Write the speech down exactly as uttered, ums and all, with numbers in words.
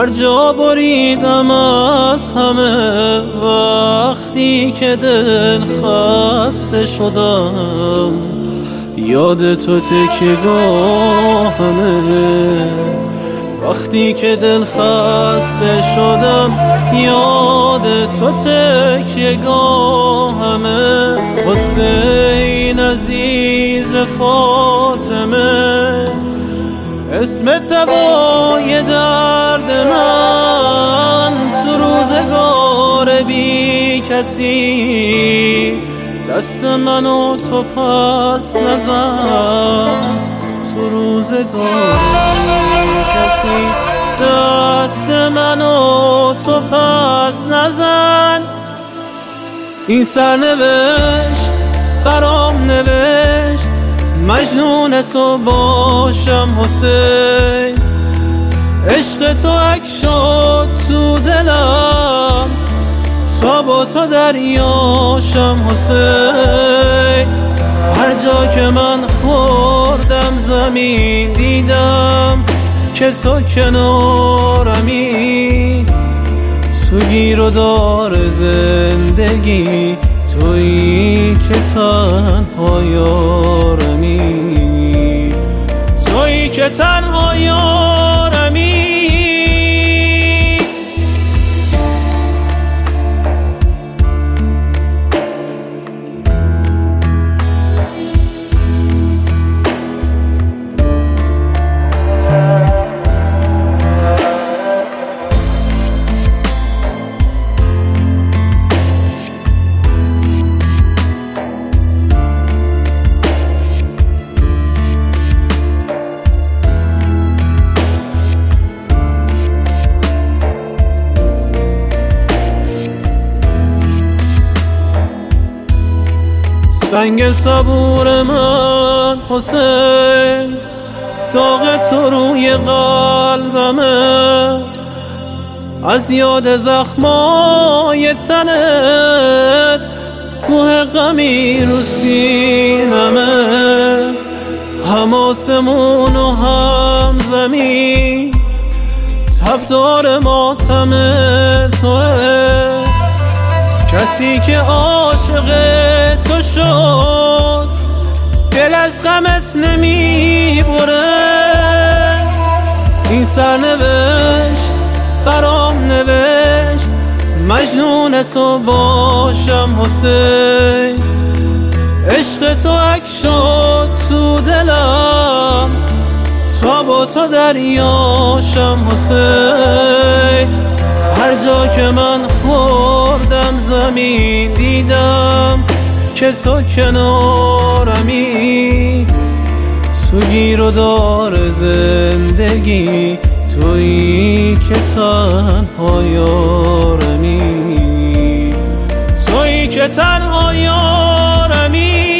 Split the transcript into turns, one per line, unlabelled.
هر جا بریدم از همه، وقتی که دل خسته شدم یاد تو تکیه‌گاهمه. وقتی که دل خسته شدم یاد تو تکیه‌گاهمه. حسین عزیز فاطمه، اسم دوای درد من تو روزگار بی کسی. دست منو تو پس نزن تو روزگار بی کسی. دست منو تو پس نزن. این سرنوشت برام نوشت مجنون تو باشم حسین. عشق تو عکس شد تو دلم تا با تو دریاشم حسین. هر جا که من خوردم زمین دیدم که تو کنارمی. تو گیر و دار زندگی تویی که تنها یارمی. تویی که تنها یارمی. سنگ صبور من حسین، داغ تو روی قلبمه. از یاد زخمای تنت کوه غمی رو سینمه. هم آسمون و هم زمین تبدار ماتم توه. کسی که عاشق تو شد دل از غمت نمیبره. این سرنوشت برام نوشت مجنون تو باشم حسین. عشق تو عکس شد تو دلم تا با تو دریاشم حسین. هر جا که من خوردم زمین دیدم که تو کنارمی. تو گیر و دار زندگی تویی که تنها یارمی. تویی که تنها یارمی.